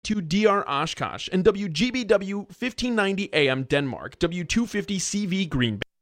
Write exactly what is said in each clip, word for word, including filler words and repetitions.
two D R Oshkosh, and W G B W fifteen ninety A M Denmark, W two fifty C V Green Bay.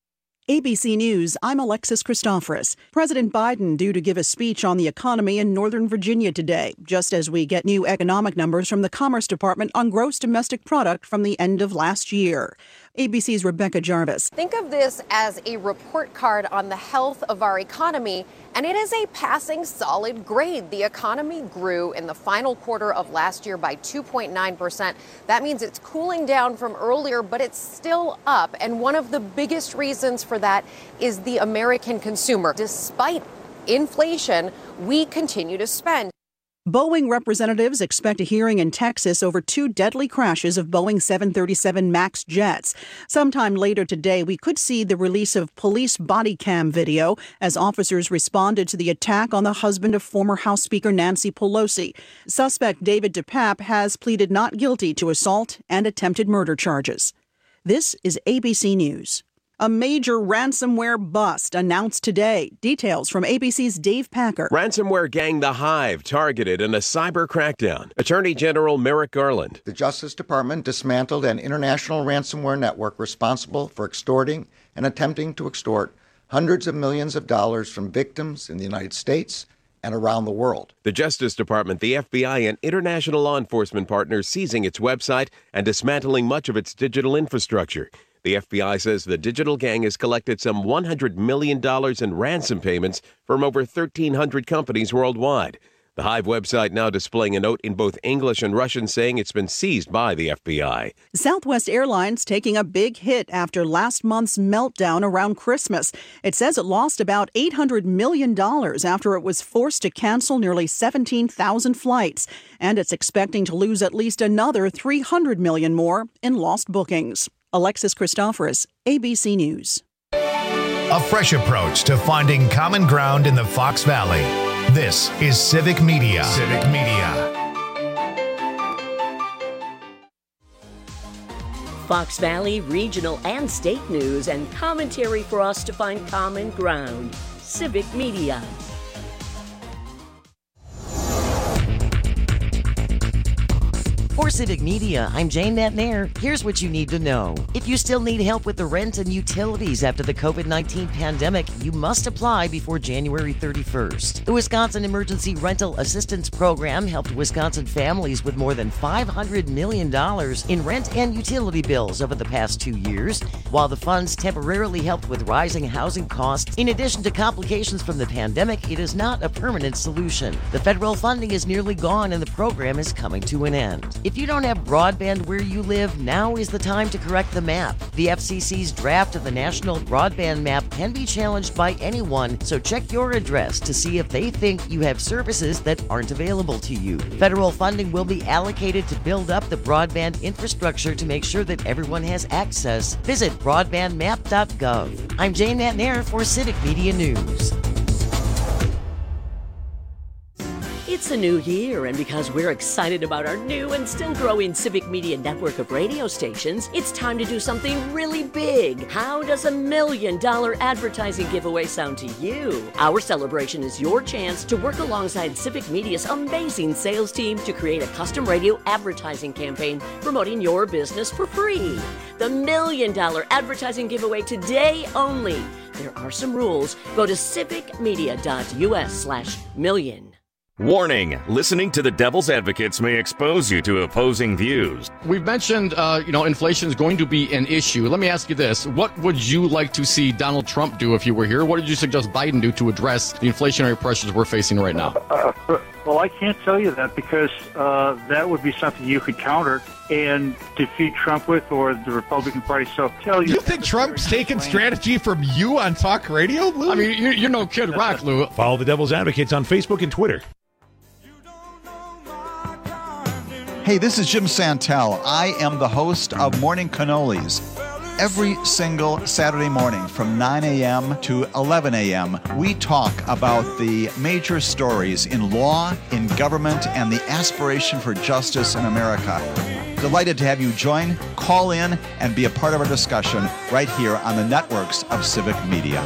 A B C News, I'm Alexis Christoforous. President Biden due to give a speech on the economy in Northern Virginia today, just as we get new economic numbers from the Commerce Department on gross domestic product from the end of last year. A B C's Rebecca Jarvis. Think of this as a report card on the health of our economy, and it is a passing solid grade. The economy grew in the final quarter of last year by two point nine percent. That means it's cooling down from earlier, but it's still up. And one of the biggest reasons for that is the American consumer. Despite inflation, we continue to spend. Boeing representatives expect a hearing in Texas over two deadly crashes of Boeing seven thirty-seven MAX jets. Sometime later today, we could see the release of police body cam video as officers responded to the attack on the husband of former House Speaker Nancy Pelosi. Suspect David DePape has pleaded not guilty to assault and attempted murder charges. This is A B C News. A major ransomware bust announced today. Details from A B C's Dave Packer. Ransomware gang The Hive targeted in a cyber crackdown. Attorney General Merrick Garland. The Justice Department dismantled an international ransomware network responsible for extorting and attempting to extort hundreds of millions of dollars from victims in the United States and around the world. The Justice Department, the F B I, and international law enforcement partners seizing its website and dismantling much of its digital infrastructure. The F B I says the digital gang has collected some one hundred million dollars in ransom payments from over thirteen hundred companies worldwide. The Hive website now displaying a note in both English and Russian saying it's been seized by the F B I. Southwest Airlines taking a big hit after last month's meltdown around Christmas. It says it lost about eight hundred million dollars after it was forced to cancel nearly seventeen thousand flights. And it's expecting to lose at least another three hundred million dollars more in lost bookings. Alexis Christoforous, A B C News. A fresh approach to finding common ground in the Fox Valley. This is Civic Media. Civic Media. Fox Valley regional and state news and commentary for us to find common ground. Civic Media. For Civic Media, I'm Jane Natnair. Here's what you need to know. If you still need help with the rent and utilities after the covid nineteen pandemic, you must apply before January thirty-first. The Wisconsin Emergency Rental Assistance Program helped Wisconsin families with more than five hundred million dollars in rent and utility bills over the past two years. While the funds temporarily helped with rising housing costs, in addition to complications from the pandemic, it is not a permanent solution. The federal funding is nearly gone and the program is coming to an end. If you don't have broadband where you live, now is the time to correct the map. The F C C's draft of the National Broadband Map can be challenged by anyone, so check your address to see if they think you have services that aren't available to you. Federal funding will be allocated to build up the broadband infrastructure to make sure that everyone has access. Visit broadband map dot gov. I'm Jane Natnair for Civic Media News. It's a new year, and because we're excited about our new and still growing Civic Media network of radio stations, it's time to do something really big. How does a million dollar advertising giveaway sound to you? Our celebration is your chance to work alongside Civic Media's amazing sales team to create a custom radio advertising campaign promoting your business for free. The million dollar advertising giveaway today only. There are some rules. Go to civic media dot u s slash million. Warning, listening to the Devil's Advocates may expose you to opposing views. We've mentioned, uh, you know, inflation is going to be an issue. Let me ask you this. What would you like to see Donald Trump do if you were here? What did you suggest Biden do to address the inflationary pressures we're facing right now? Uh, well, I can't tell you that because uh, that would be something you could counter and defeat Trump with or the Republican Party. So tell you. You think Trump's taking strategy from you on talk radio, Lou? I mean, you're, you're no Kid Rock, Lou. Follow the Devil's Advocates on Facebook and Twitter. Hey, this is Jim Santel. I am the host of Morning Cannolis. Every single Saturday morning from nine a.m. to eleven a.m., we talk about the major stories in law, in government, and the aspiration for justice in America. Delighted to have you join, call in, and be a part of our discussion right here on the networks of Civic Media.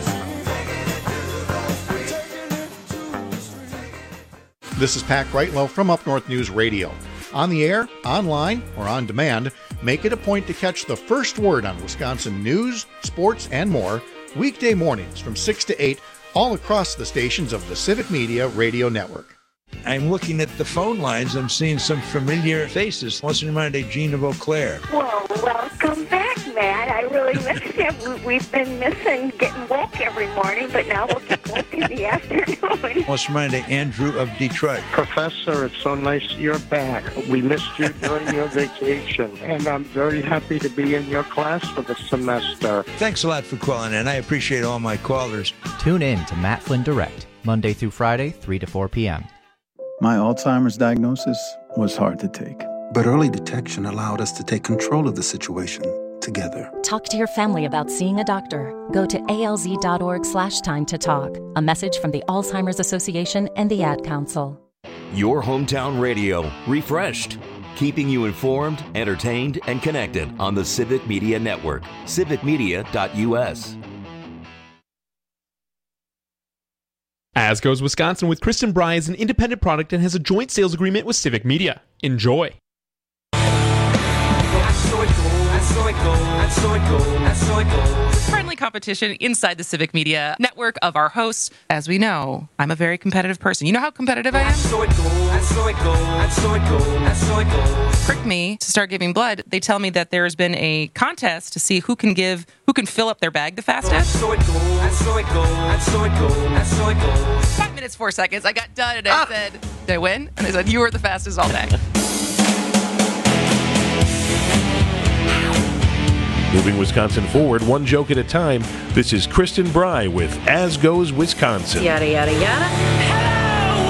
This is Pat Greitlow from Up North News Radio. On the air, online, or on demand, make it a point to catch the first word on Wisconsin news, sports, and more weekday mornings from six to eight all across the stations of the Civic Media Radio Network. I'm looking at the phone lines. I'm seeing some familiar faces. What's in mind, Jean of Eau Claire? Well, welcome back, Matt. I really miss you. We've been missing getting woke every morning, but now we'll get woke in the afternoon. What's in mind, Andrew of Detroit? Professor, it's so nice you're back. We missed you during your vacation, and I'm very happy to be in your class for the semester. Thanks a lot for calling in. I appreciate all my callers. Tune in to Matt Flynn Direct, Monday through Friday, three to four p.m. My Alzheimer's diagnosis was hard to take. But early detection allowed us to take control of the situation together. Talk to your family about seeing a doctor. Go to alz.org slash time to talk. A message from the Alzheimer's Association and the Ad Council. Your hometown radio, refreshed. Keeping you informed, entertained, and connected on the Civic Media Network. civic media dot u s. As Goes Wisconsin with Kristen Bry is an independent product and has a joint sales agreement with Civic Media. Enjoy. Friendly competition inside the Civic Media network of our hosts. As we know, I'm a very competitive person. You know how competitive I am? Prick me to start giving blood. They tell me that there's been a contest to see who can give, who can fill up their bag the fastest. Five minutes, four seconds. I got done and I ah. said, did I win? And they said, you were the fastest all day. Moving Wisconsin forward, one joke at a time. This is Kristen Bry with As Goes Wisconsin. Yada, yada, yada. Hello,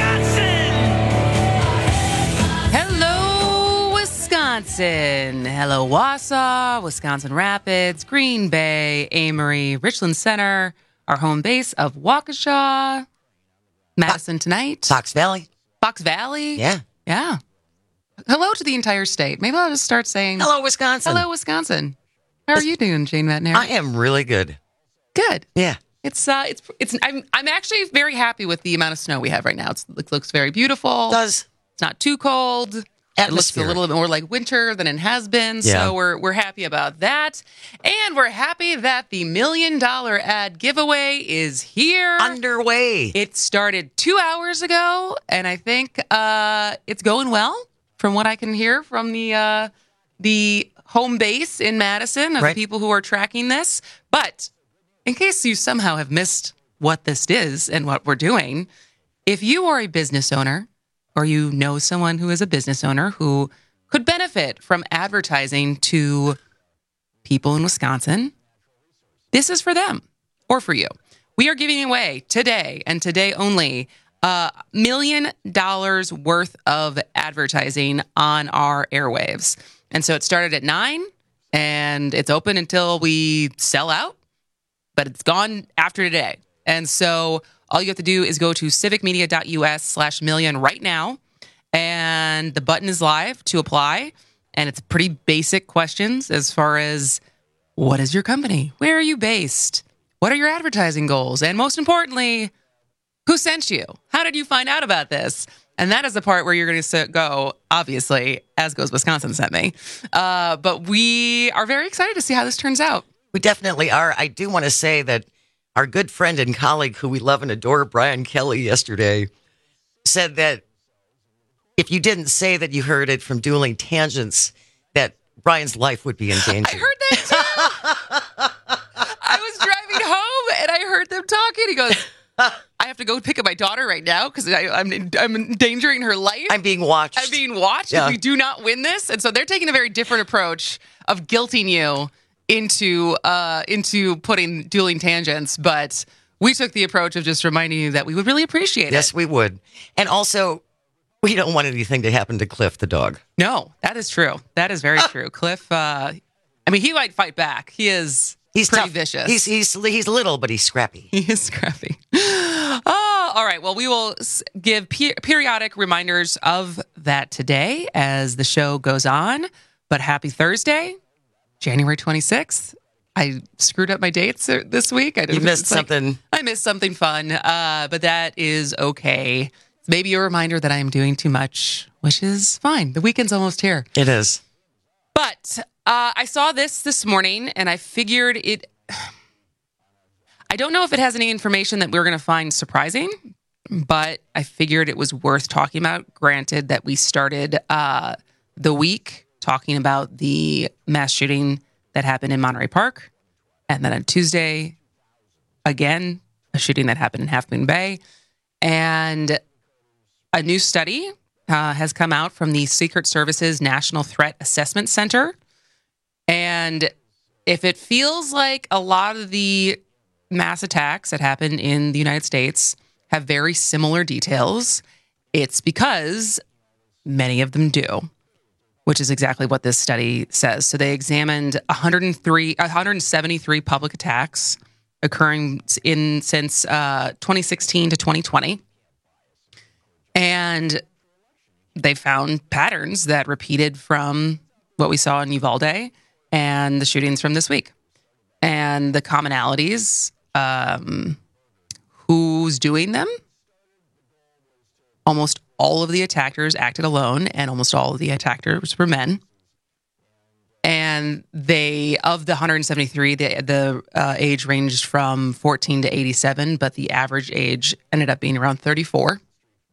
Wisconsin! Hello, Wisconsin. Hello, Wausau, Wisconsin Rapids, Green Bay, Amory, Richland Center, our home base of Waukesha, Madison tonight. Fox Valley. Fox Valley? Yeah. Yeah. Hello to the entire state. Maybe I'll just start saying... Hello, Wisconsin. Hello, Wisconsin. How are you doing, Jane Matnair? I am really good. Good. Yeah. It's uh, it's it's. I'm I'm actually very happy with the amount of snow we have right now. It's, it looks very beautiful. It does. It's not too cold. It looks a little bit more like winter than it has been. Yeah. So we're we're happy about that, and we're happy that the million dollar ad giveaway is here, underway. It started two hours ago, and I think uh, it's going well from what I can hear from the uh, the. home base in Madison of right. people who are tracking this. But in case you somehow have missed what this is and what we're doing, if you are a business owner or you know someone who is a business owner who could benefit from advertising to people in Wisconsin, this is for them or for you. We are giving away today and today only a million dollars worth of advertising on our airwaves. And so it started at nine, and it's open until we sell out, but it's gone after today. And so all you have to do is go to civic media dot u s slash million right now, and the button is live to apply, and it's pretty basic questions as far as what is your company? Where are you based? What are your advertising goals? And most importantly, who sent you? How did you find out about this? And that is the part where you're going to go, obviously, As Goes Wisconsin sent me. Uh, but we are very excited to see how this turns out. We definitely are. I do want to say that our good friend and colleague who we love and adore, Brian Kelly, yesterday said that if you didn't say that you heard it from Dueling Tangents, that Brian's life would be in danger. I heard that too. I was driving home and I heard them talking. He goes... I have to go pick up my daughter right now because I'm I'm endangering her life. I'm being watched. I'm being watched yeah. if we do not win this. And so they're taking a very different approach of guilting you into uh, into putting Dueling Tangents. But we took the approach of just reminding you that we would really appreciate yes, it. Yes, we would. And also, we don't want anything to happen to Cliff the dog. No, that is true. That is very true. Cliff, uh, I mean, he might fight back. He is he's pretty tough. vicious. He's, he's, he's little, but he's scrappy. He is scrappy. Oh, all right. Well, we will give pe- periodic reminders of that today as the show goes on. But happy Thursday, January twenty-sixth. I screwed up my dates this week. I you missed something. Like, I missed something fun, uh, but that is okay. Maybe a reminder that I am doing too much which is fine. The weekend's almost here. It is. But uh, I saw this this morning, and I figured it... I don't know if it has any information that we're going to find surprising, but I figured it was worth talking about. Granted that we started uh, the week talking about the mass shooting that happened in Monterey Park, and then on Tuesday, again, a shooting that happened in Half Moon Bay. And a new study uh, has come out from the Secret Service's National Threat Assessment Center. And if it feels like a lot of the mass attacks that happened in the United States have very similar details, it's because many of them do, which is exactly what this study says. So they examined one hundred three, one hundred seventy-three public attacks occurring in since uh, twenty sixteen to twenty twenty. And they found patterns that repeated from what we saw in Uvalde and the shootings from this week. And the commonalities, um, who's doing them? Almost all of the attackers acted alone, and almost all of the attackers were men. And they, of the one hundred seventy-three, the, the uh, age ranged from fourteen to eighty-seven, but the average age ended up being around thirty-four.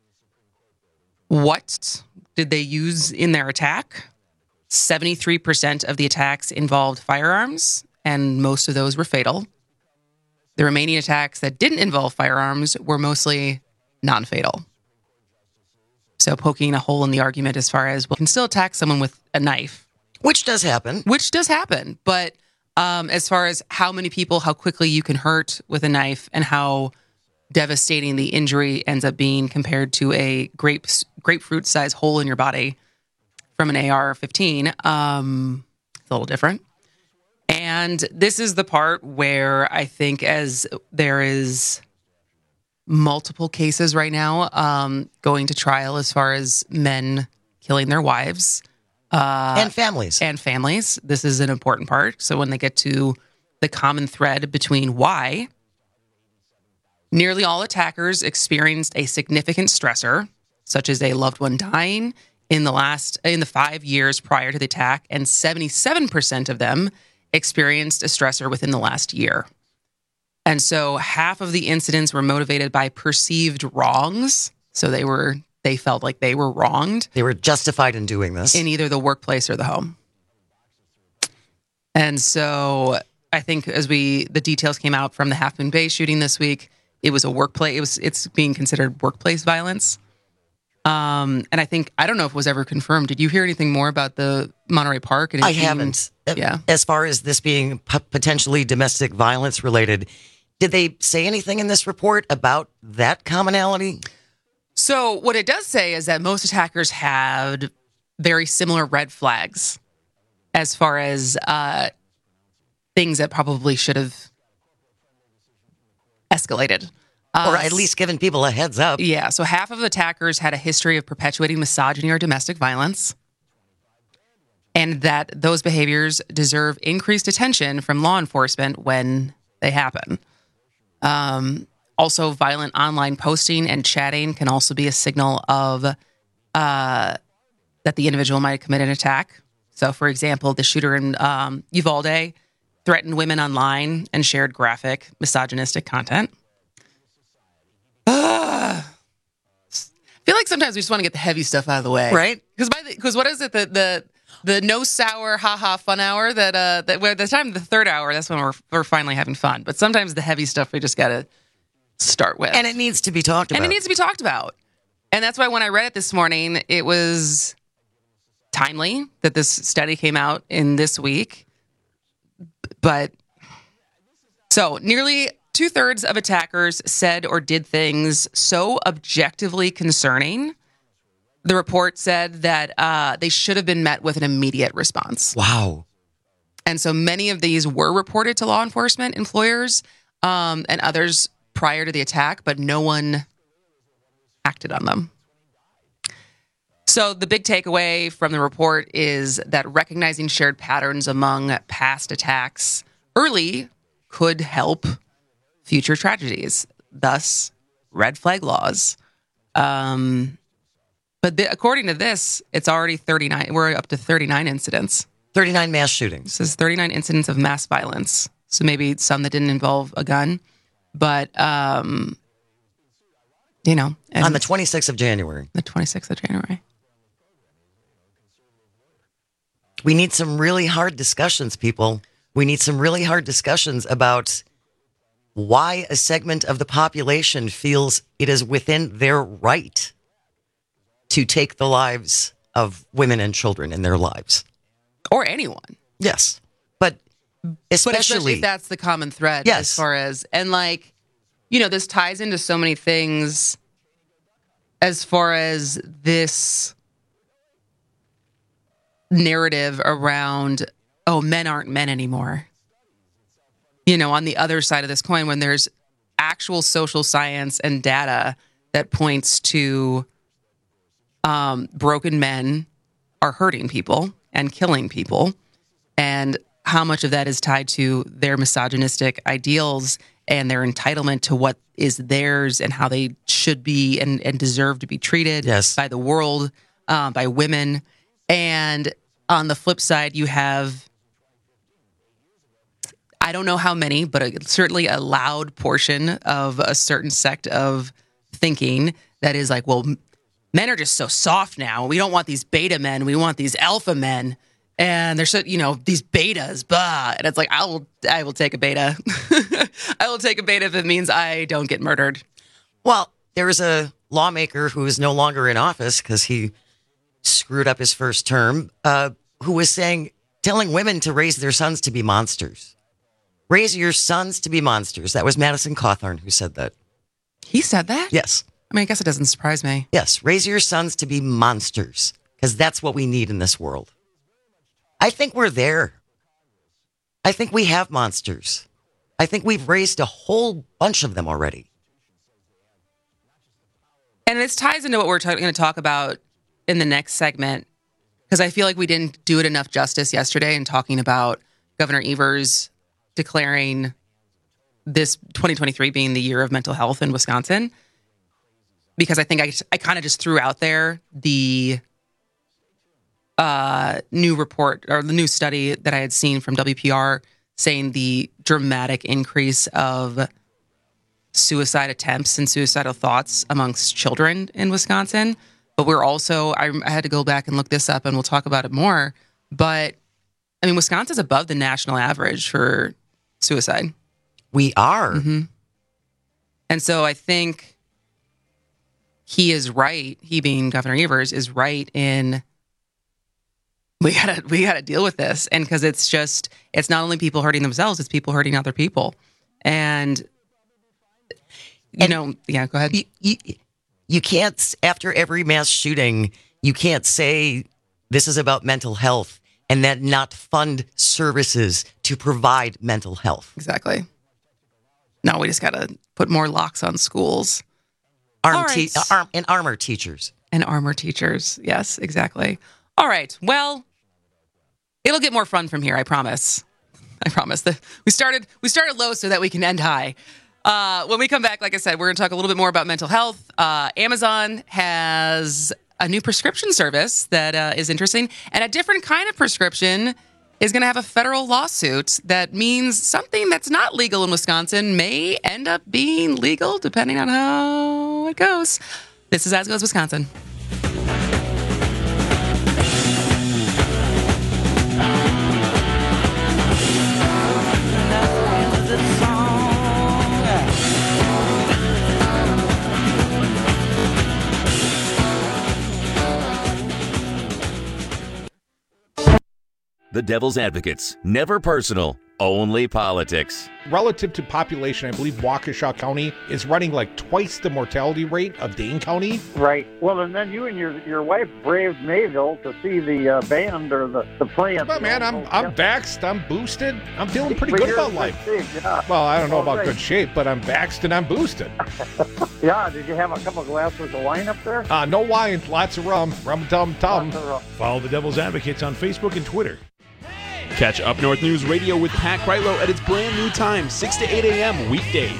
What did they use in their attack? seventy-three percent of the attacks involved firearms, and most of those were fatal. The remaining attacks that didn't involve firearms were mostly non-fatal. So poking a hole in the argument as far as, well, you can still attack someone with a knife. Which does happen. Which does happen. But um, as far as how many people, how quickly you can hurt with a knife, and how devastating the injury ends up being compared to a grape, grapefruit-sized hole in your body from an A R fifteen, um, it's a little different. And this is the part where I think, as there is multiple cases right now um, going to trial as far as men killing their wives. Uh, and families. And families. This is an important part. So when they get to the common thread between why, nearly all attackers experienced a significant stressor, such as a loved one dying in the last in the five years prior to the attack, and seventy-seven percent of them experienced a stressor within the last year. And so half of the incidents were motivated by perceived wrongs. So they were they felt like they were wronged. They were justified in doing this. In either the workplace or the home. And so I think as we the details came out from the Half Moon Bay shooting this week, it was a workplace. It was it's being considered workplace violence. Um, and I think, I don't know if it was ever confirmed. Did you hear anything more about the Monterey Park? And I being, haven't. Yeah. As far as this being p- potentially domestic violence related, did they say anything in this report about that commonality? So what it does say is that most attackers had very similar red flags as far as uh, things that probably should have escalated. Or at least giving people a heads up. Yeah, so half of attackers had a history of perpetuating misogyny or domestic violence, and that those behaviors deserve increased attention from law enforcement when they happen. Um, also, violent online posting and chatting can also be a signal of uh, that the individual might commit an attack. So, for example, the shooter in um, Uvalde threatened women online and shared graphic, misogynistic content. Uh, I feel like sometimes we just want to get the heavy stuff out of the way, right? Because by because what is it the the the no sour haha fun hour that uh that by the time the third hour, that's when we're we're finally having fun. But sometimes the heavy stuff we just got to start with, and it needs to be talked about, and it needs to be talked about, and that's why when I read it this morning, it was timely that this study came out in this week. But so nearly two-thirds of attackers said or did things so objectively concerning, the report said that uh, they should have been met with an immediate response. Wow. And so many of these were reported to law enforcement, employers, um, and others prior to the attack, but no one acted on them. So the big takeaway from the report is that recognizing shared patterns among past attacks early could help future tragedies, thus red flag laws. Um, But the, according to this, it's already thirty-nine. We're up to thirty-nine incidents. thirty-nine mass shootings. This is thirty-nine incidents of mass violence. So maybe some that didn't involve a gun. But, um, you know. On the twenty-sixth of January. The twenty-sixth of January. We need some really hard discussions, people. We need some really hard discussions about why a segment of the population feels it is within their right to take the lives of women and children in their lives. Or anyone. Yes. But especially, but especially if that's the common thread. Yes. As far as, and like, you know, this ties into so many things as far as this narrative around, oh, men aren't men anymore. You know, on the other side of this coin, when there's actual social science and data that points to um, broken men are hurting people and killing people, and how much of that is tied to their misogynistic ideals and their entitlement to what is theirs and how they should be and, and deserve to be treated yes. by the world, uh, by women. And on the flip side, you have, I don't know how many, but a, certainly a loud portion of a certain sect of thinking that is like, well, men are just so soft now. We don't want these beta men. We want these alpha men. And they're so, you know, these betas, blah. And it's like, I will, I will take a beta. I will take a beta if it means I don't get murdered. Well, there is a lawmaker who is no longer in office because he screwed up his first term, uh, who was saying, telling women to raise their sons to be monsters. Raise your sons to be monsters. That was Madison Cawthorn who said that. He said that? Yes. I mean, I guess it doesn't surprise me. Yes. Raise your sons to be monsters because that's what we need in this world. I think we're there. I think we have monsters. I think we've raised a whole bunch of them already. And this ties into what we're t- going to talk about in the next segment, because I feel like we didn't do it enough justice yesterday in talking about Governor Evers declaring this twenty twenty-three being the year of mental health in Wisconsin. Because I think I, I kind of just threw out there the uh, new report or the new study that I had seen from W P R saying the dramatic increase of suicide attempts and suicidal thoughts amongst children in Wisconsin. But we're also, I, I had to go back and look this up and we'll talk about it more. But I mean, Wisconsin's above the national average for suicide. We are. Mm-hmm. And so I think he is right. He being Governor Evers is right in we gotta we gotta deal with this. And because it's just it's not only people hurting themselves, it's people hurting other people. And you and know, yeah, go ahead. You, you, you can't, after every mass shooting, you can't say this is about mental health and then not fund services to provide mental health. Exactly. No, we just gotta put more locks on schools. Arm right. te- arm, and armor teachers. And armor teachers. Yes, exactly. All right. Well, it'll get more fun from here, I promise. I promise. The, we started we started low so that we can end high. Uh, when we come back, like I said, we're going to talk a little bit more about mental health. Uh, Amazon has a new prescription service that uh, is interesting. And a different kind of prescription is going to have a federal lawsuit that means something that's not legal in Wisconsin may end up being legal, depending on how it goes. This is As Goes Wisconsin. The Devil's Advocates. Never personal, only politics. Relative to population, I believe Waukesha County is running like twice the mortality rate of Dane County. Right. Well, and then you and your your wife braved Mayville to see the uh, band or the, the play. But man, I'm I'm vaxxed, I'm boosted, I'm feeling pretty But good you're about in life. good shape, yeah. Well, I don't know All about right. good shape, but I'm vaxxed and I'm boosted. Yeah, did you have a couple glasses of wine up there? Uh, no wine, lots of rum, rum tum tum. Lots of rum. Follow the Devil's Advocates on Facebook and Twitter. Catch Up North News Radio with Pat Kreitlow at its brand new time, six to eight a.m. weekdays.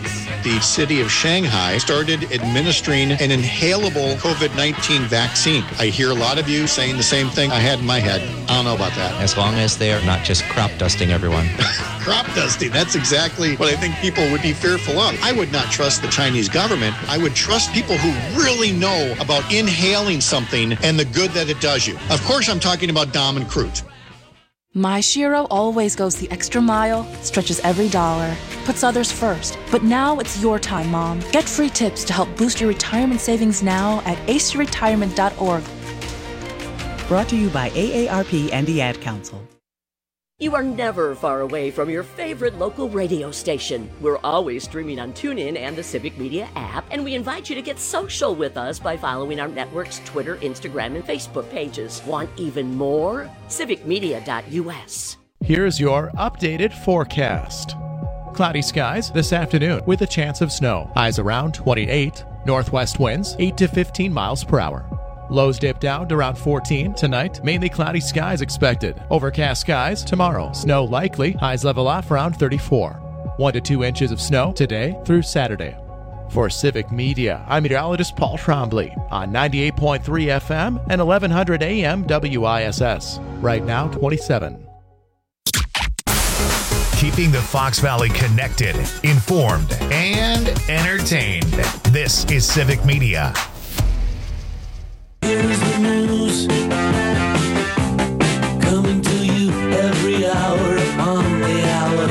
the city of Shanghai started administering an inhalable COVID nineteen vaccine. I hear a lot of you saying the same thing I had in my head. I don't know about that. As long as they're not just crop dusting everyone. Crop dusting. That's exactly what I think people would be fearful of. I would not trust the Chinese government. I would trust people who really know about inhaling something and the good that it does you. Of course, I'm talking about Dom and Crute. My Shiro always goes the extra mile, stretches every dollar, puts others first. But now it's your time, Mom. Get free tips to help boost your retirement savings now at ace retirement dot org. Brought to you by A A R P and the Ad Council. You are never far away from your favorite local radio station. We're always streaming on TuneIn and the Civic Media app, and we invite you to get social with us by following our network's Twitter, Instagram, and Facebook pages. Want even more? civic media dot u s. Here's your updated forecast. Cloudy skies this afternoon with a chance of snow. Highs around twenty-eight. Northwest winds eight to fifteen miles per hour. Lows dip down to around fourteen tonight. Mainly cloudy skies expected. Overcast skies tomorrow. Snow likely. Highs level off around thirty-four. One to two inches of snow today through Saturday. For Civic Media, I'm meteorologist Paul Trombley on ninety-eight point three F M and eleven hundred A M W I S S. Right now, twenty-seven. Keeping the Fox Valley connected, informed, and entertained. This is Civic Media. Here's the news, coming to you every hour on the hour.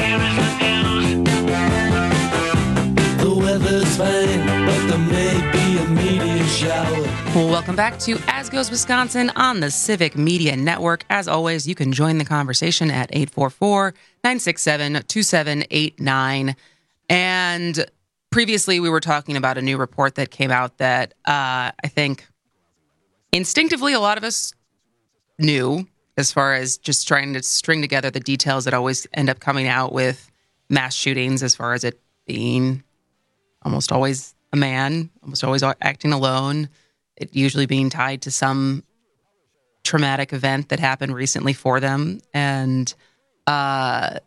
The weather's fine, but there may be a meteor shower. Well, welcome back to As Goes Wisconsin on the Civic Media Network. As always, you can join the conversation at eight four four, nine six seven, two seven eight nine. And previously, we were talking about a new report that came out that uh, I think instinctively, a lot of us knew, as far as just trying to string together the details that always end up coming out with mass shootings, as far as it being almost always a man, almost always acting alone, it usually being tied to some traumatic event that happened recently for them, and uh,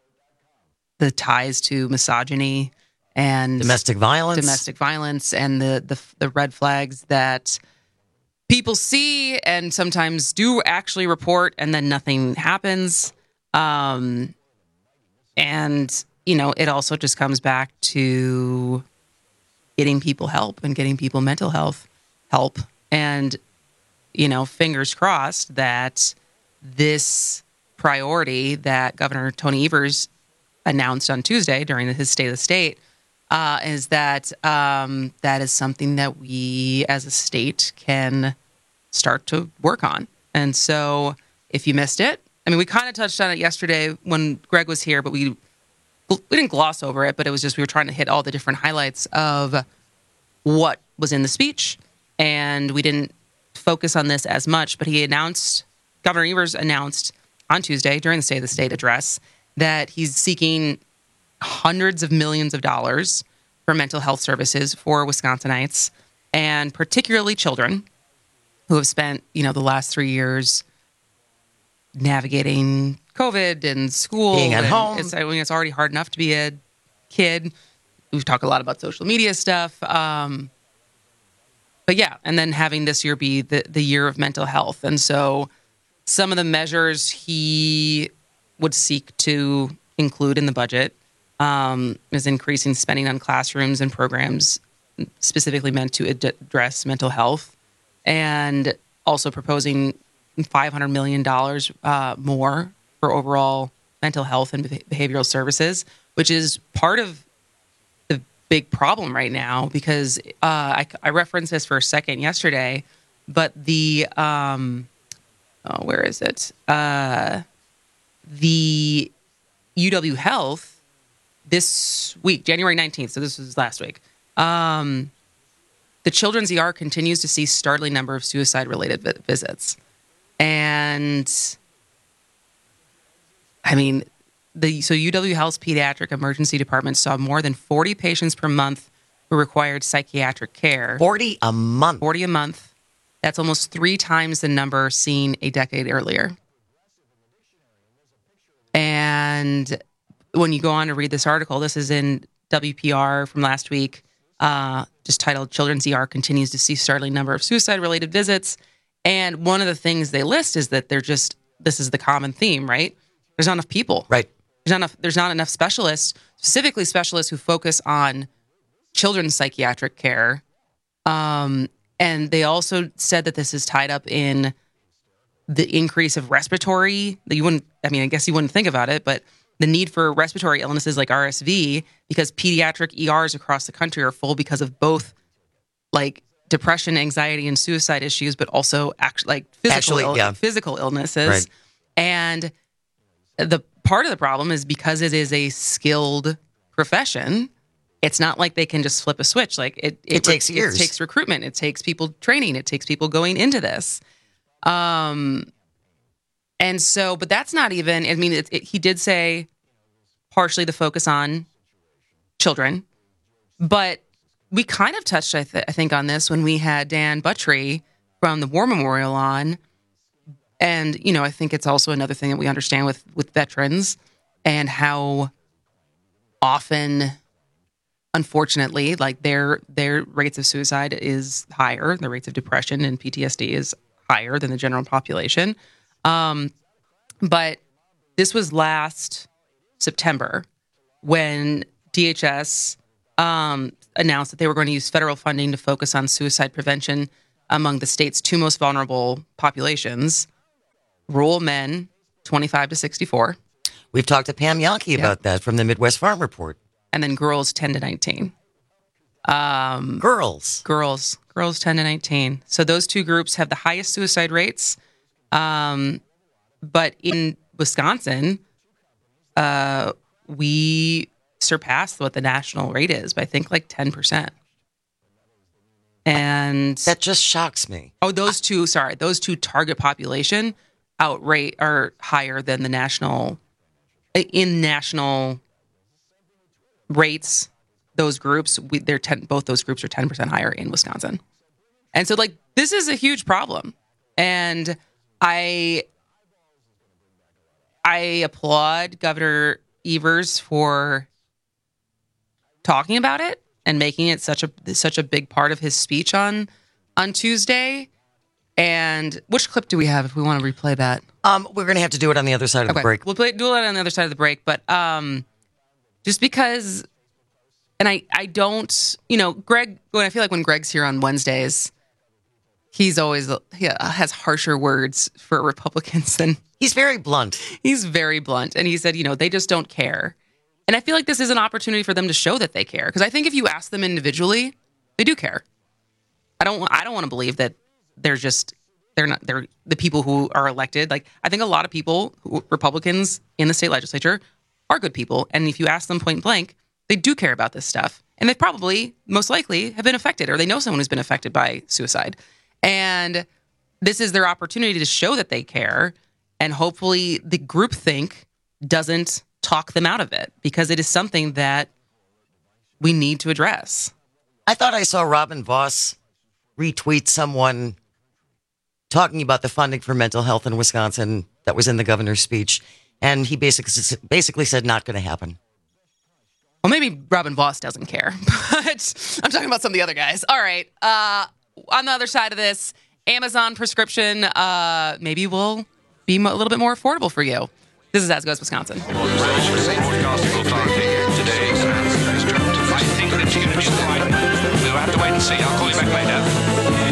the ties to misogyny and domestic violence, domestic violence, and the the, the red flags that people see and sometimes do actually report, and then nothing happens. Um, and, you know, it also just comes back to getting people help and getting people mental health help. And, you know, fingers crossed that this priority that Governor Tony Evers announced on Tuesday during his State of the State uh, is that um, that is something that we as a state can start to work on. And so if you missed it, I mean, we kind of touched on it yesterday when Greg was here, but we we didn't gloss over it, but it was just we were trying to hit all the different highlights of what was in the speech, and we didn't focus on this as much, but he announced, Governor Evers announced on Tuesday during the State of the State address that he's seeking hundreds of millions of dollars for mental health services for Wisconsinites, and particularly children who have spent, you know, the last three years navigating COVID and school. Being at and home. It's, I mean, it's already hard enough to be a kid. We've talked a lot about social media stuff. Um, but yeah, and then having this year be the, the year of mental health. And so some of the measures he would seek to include in the budget um, is increasing spending on classrooms and programs specifically meant to ad- address mental health, and also proposing five hundred million dollars uh, more for overall mental health and behavioral services, which is part of the big problem right now because uh, I, I referenced this for a second yesterday, but the, um, oh, where is it? Uh, the U W Health this week, January nineteenth, so this was last week, um, the Children's E R continues to see startling number of suicide-related vi- visits. And, I mean, the so U W Health's pediatric emergency department saw more than forty patients per month who required psychiatric care. forty a month. forty a month. That's almost three times the number seen a decade earlier. And when you go on to read this article, this is in W P R from last week, uh, just titled Children's E R Continues to See Startling Number of Suicide-Related Visits. And one of the things they list is that they're just, this is the common theme, right? There's not enough people. Right. There's not enough, there's not enough specialists, specifically specialists who focus on children's psychiatric care. Um, and they also said that this is tied up in the increase of respiratory, that you wouldn't, I mean, I guess you wouldn't think about it, but the need for respiratory illnesses like R S V, because pediatric E Rs across the country are full because of both like depression, anxiety, and suicide issues, but also actually like physical, Actually, Ill- yeah. physical illnesses. Right. And the part of the problem is because it is a skilled profession, it's not like they can just flip a switch. Like it, it, It takes it years. takes recruitment. It takes people training. It takes people going into this. Um, and so, but that's not even, I mean, it, it, he did say partially the focus on children, but we kind of touched, I, th- I think, on this when we had Dan Buttry from the War Memorial on. And, you know, I think it's also another thing that we understand with, with veterans and how often, unfortunately, like their their rates of suicide is higher. The rates of depression and P T S D is higher than the general population. Um, but this was last September when D H S um, announced that they were going to use federal funding to focus on suicide prevention among the state's two most vulnerable populations, rural men, twenty-five to sixty-four. We've talked to Pam Yankee about Yep. that from the Midwest Farm Report. And then girls ten to nineteen. Um, girls. Girls. Girls ten to nineteen. So those two groups have the highest suicide rates. Um, but in Wisconsin, uh, we surpassed what the national rate is by, I think, like ten percent. And that just shocks me. Oh, those two, sorry, those two target population outrate are higher than the national, in national rates. Those groups, we, they're ten, both those groups are ten percent higher in Wisconsin. And so, like, this is a huge problem. And I, I applaud Governor Evers for talking about it and making it such a such a big part of his speech on on Tuesday. And which clip do we have if we want to replay that? Um, we're going to have to do it on the other side of okay. the break. We'll play, do it on the other side of the break. But um, just because, and I, I don't, you know, Greg, when I feel like when Greg's here on Wednesdays, he's always, he has harsher words for Republicans than... He's very blunt. He's very blunt. And he said, you know, they just don't care. And I feel like this is an opportunity for them to show that they care. Because I think if you ask them individually, they do care. I don't I don't want to believe that they're just, they're not, they're the people who are elected. Like, I think a lot of people, who, Republicans in the state legislature, are good people. And if you ask them point blank, they do care about this stuff. And they probably, most likely, have been affected, or they know someone who's been affected by suicide. And this is their opportunity to show that they care. And hopefully the groupthink doesn't talk them out of it, because it is something that we need to address. I thought I saw Robin Voss retweet someone talking about the funding for mental health in Wisconsin that was in the governor's speech. And he basically basically said, not going to happen. Well, maybe Robin Voss doesn't care, but I'm talking about some of the other guys. All right. Uh, on the other side of this, Amazon prescription uh, maybe will be a little bit more affordable for you. This is As Goes Wisconsin. I think that you can do right. We'll have to wait and see. I'll call you back later.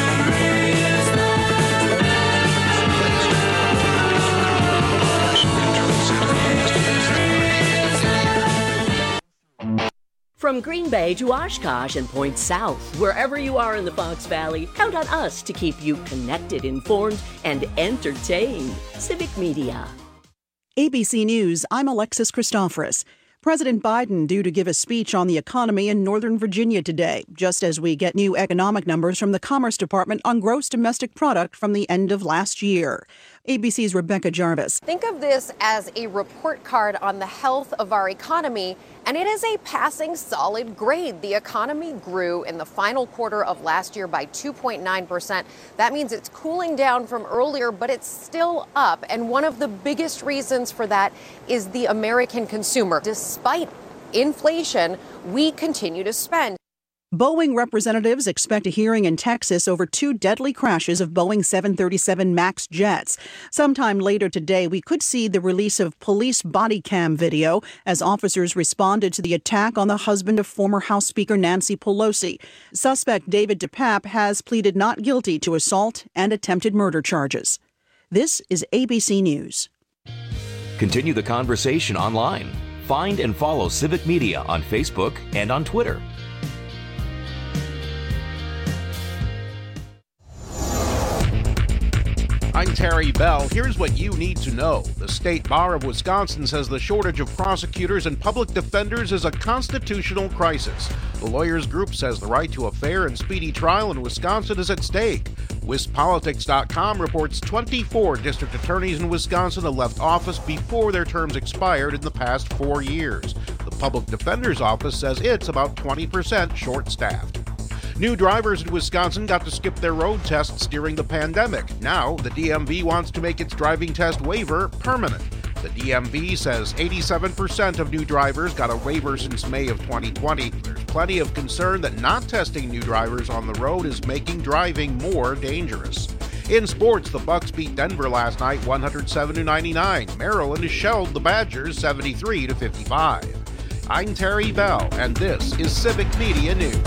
From Green Bay to Oshkosh and points south, wherever you are in the Fox Valley, count on us to keep you connected, informed, and entertained. Civic Media. A B C News, I'm Alexis Christoforous. President Biden due to give a speech on the economy in Northern Virginia today, just as we get new economic numbers from the Commerce Department on gross domestic product from the end of last year. A B C's Rebecca Jarvis. Think of this as a report card on the health of our economy, and it is a passing solid grade. The economy grew in the final quarter of last year by two point nine percent. That means it's cooling down from earlier, but it's still up. And one of the biggest reasons for that is the American consumer. Despite inflation, we continue to spend. Boeing representatives expect a hearing in Texas over two deadly crashes of Boeing seven thirty-seven MAX jets. Sometime later today, we could see the release of police body cam video as officers responded to the attack on the husband of former House Speaker Nancy Pelosi. Suspect David DePape has pleaded not guilty to assault and attempted murder charges. This is A B C News. Continue the conversation online. Find and follow Civic Media on Facebook and on Twitter. I'm Terry Bell. Here's what you need to know. The State Bar of Wisconsin says the shortage of prosecutors and public defenders is a constitutional crisis. The lawyers group says the right to a fair and speedy trial in Wisconsin is at stake. Wis Politics dot com reports twenty-four district attorneys in Wisconsin have left office before their terms expired in the past four years. The Public Defender's Office says it's about twenty percent short-staffed. New drivers in Wisconsin got to skip their road tests during the pandemic. Now, the D M V wants to make its driving test waiver permanent. The D M V says eighty-seven percent of new drivers got a waiver since May of twenty twenty. There's plenty of concern that not testing new drivers on the road is making driving more dangerous. In sports, the Bucks beat Denver last night one oh seven to ninety-nine. Maryland has shelled the Badgers seventy-three to fifty-five. I'm Terry Bell, and this is Civic Media News.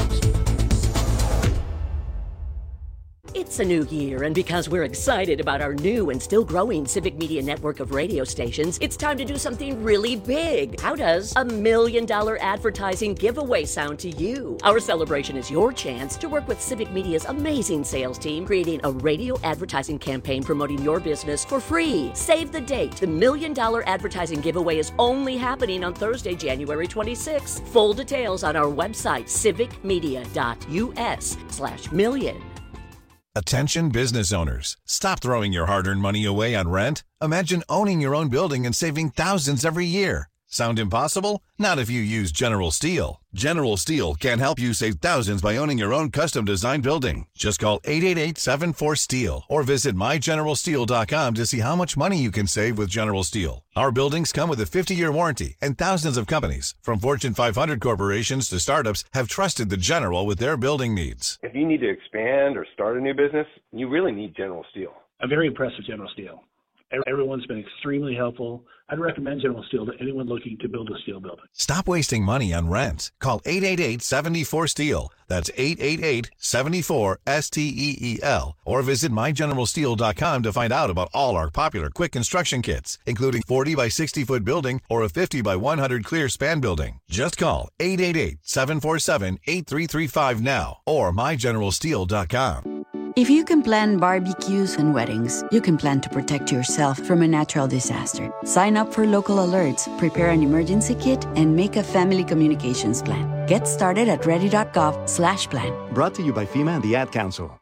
It's a new year, and because we're excited about our new and still growing Civic Media network of radio stations, it's time to do something really big. How does a million dollar advertising giveaway sound to you? Our celebration is your chance to work with Civic Media's amazing sales team, creating a radio advertising campaign promoting your business for free. Save the date. The million dollar advertising giveaway is only happening on Thursday, January twenty-sixth. Full details on our website, civic media dot u s slash million. Attention business owners. Stop throwing your hard-earned money away on rent. Imagine owning your own building and saving thousands every year. Sound impossible? Not if you use General Steel. General Steel can help you save thousands by owning your own custom-designed building. Just call eight eight eight, seven four, S T E E L or visit my general steel dot com to see how much money you can save with General Steel. Our buildings come with a fifty-year warranty, and thousands of companies, from Fortune five hundred corporations to startups, have trusted the General with their building needs. If you need to expand or start a new business, you really need General Steel. I'm very impressed with General Steel. Everyone's been extremely helpful. I'd recommend General Steel to anyone looking to build a steel building. Stop wasting money on rent. Call eight eight eight, seven four, S T E E L. That's eight eight eight, seven four, S T E E L. Or visit my general steel dot com to find out about all our popular quick construction kits, including forty by sixty foot building or a fifty by one hundred clear span building. Just call eight eight eight, seven four seven, eight three three five now or my general steel dot com. If you can plan barbecues and weddings, you can plan to protect yourself from a natural disaster. Sign up for local alerts, prepare an emergency kit, and make a family communications plan. Get started at ready.gov slash plan. Brought to you by FEMA and the Ad Council.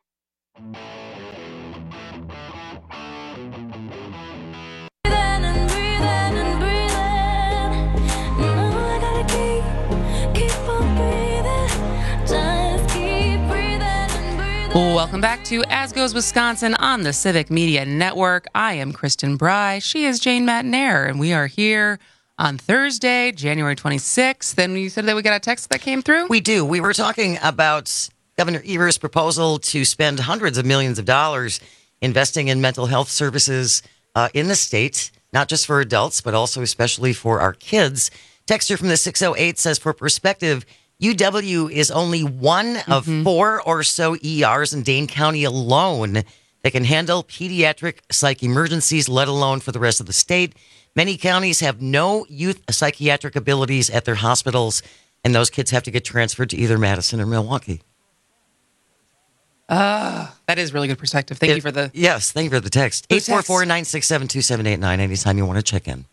Welcome back to As Goes Wisconsin on the Civic Media Network. I am Kristen Bry. She is Jane Matnair, and we are here on Thursday, January twenty-sixth. And you said that we got a text that came through? We do. We were talking about Governor Evers' proposal to spend hundreds of millions of dollars investing in mental health services uh, in the state, not just for adults, but also especially for our kids. Texter from the six oh eight says, for perspective, U W is only one of mm-hmm. four or so E Rs in Dane County alone that can handle pediatric psych emergencies, let alone for the rest of the state. Many counties have no youth psychiatric abilities at their hospitals, and those kids have to get transferred to either Madison or Milwaukee. Ah, uh, that is really good perspective. Thank it, you for the... Yes, thank you for the text. eight four four, nine six seven, two seven eight nine anytime you want to check in.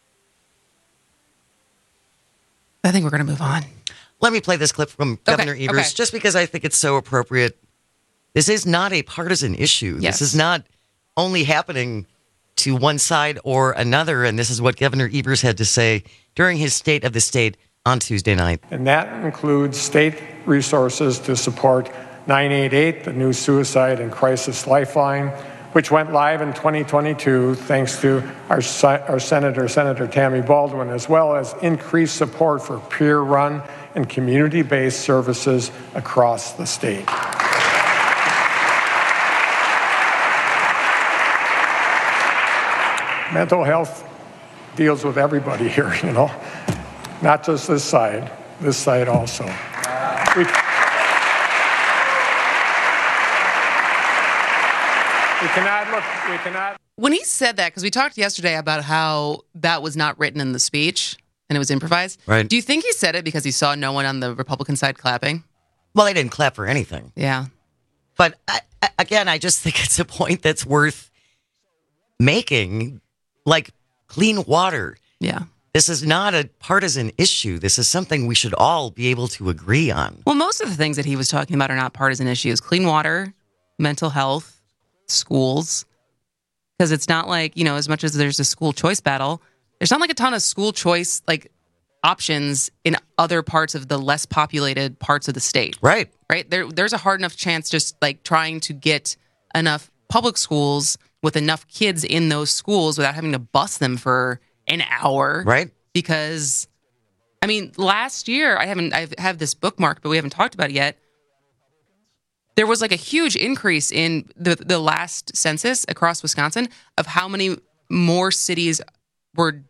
I think we're going to move on. Let me play this clip from Governor okay, Evers, okay. just because I think it's so appropriate. This is not a partisan issue. Yes. This is not only happening to one side or another, and this is what Governor Evers had to say during his State of the State on Tuesday night. And that includes state resources to support nine eight eight, the new suicide and crisis lifeline, which went live in twenty twenty-two thanks to our, our Senator, Senator Tammy Baldwin, as well as increased support for peer-run and community-based services across the state. Mental health deals with everybody here, you know, not just this side, this side also. We, we cannot look, we cannot. When he said that, because we talked yesterday about how that was not written in the speech and it was improvised. Right. Do you think he said it because he saw no one on the Republican side clapping? Well, they didn't clap for anything. Yeah. But I, I, again, I just think it's a point that's worth making. Like clean water. Yeah. This is not a partisan issue. This is something we should all be able to agree on. Well, most of the things that he was talking about are not partisan issues. Clean water, mental health, schools. Because it's not like, you know, as much as there's a school choice battle, there's not like a ton of school choice like options in other parts of the less populated parts of the state. Right. Right. There, there's a hard enough chance just like trying to get enough public schools with enough kids in those schools without having to bus them for an hour. Right. Because, I mean, last year, I haven't, I have this bookmarked, but we haven't talked about it yet. There was like a huge increase in the, the last census across Wisconsin of how many more cities were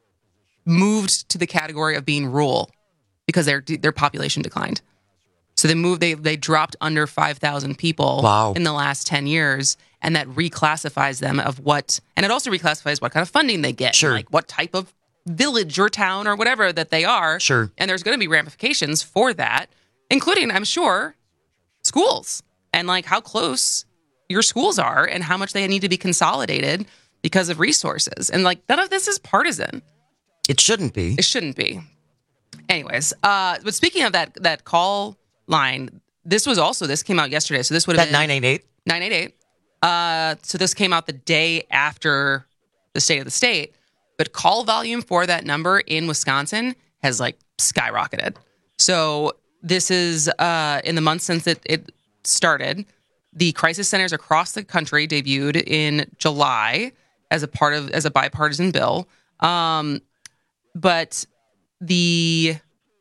moved to the category of being rural because their their population declined. So they moved, they they dropped under five thousand people wow. in the last ten years. And that reclassifies them of what, and it also reclassifies what kind of funding they get. Sure. Like what type of village or town or whatever that they are. Sure. And there's going to be ramifications for that, including, I'm sure, schools and like how close your schools are and how much they need to be consolidated because of resources. And like none of this is partisan. It shouldn't be. It shouldn't be. Anyways, uh, but speaking of that that call line, this was also, this came out yesterday. So this would have been. That nine eight eight? nine eight eight. Uh, so this came out the day after the state of the state, but call volume for that number in Wisconsin has like skyrocketed. So this is uh, in the months since it, it started. The crisis centers across the country debuted in July as a part of as a bipartisan bill. Um, but the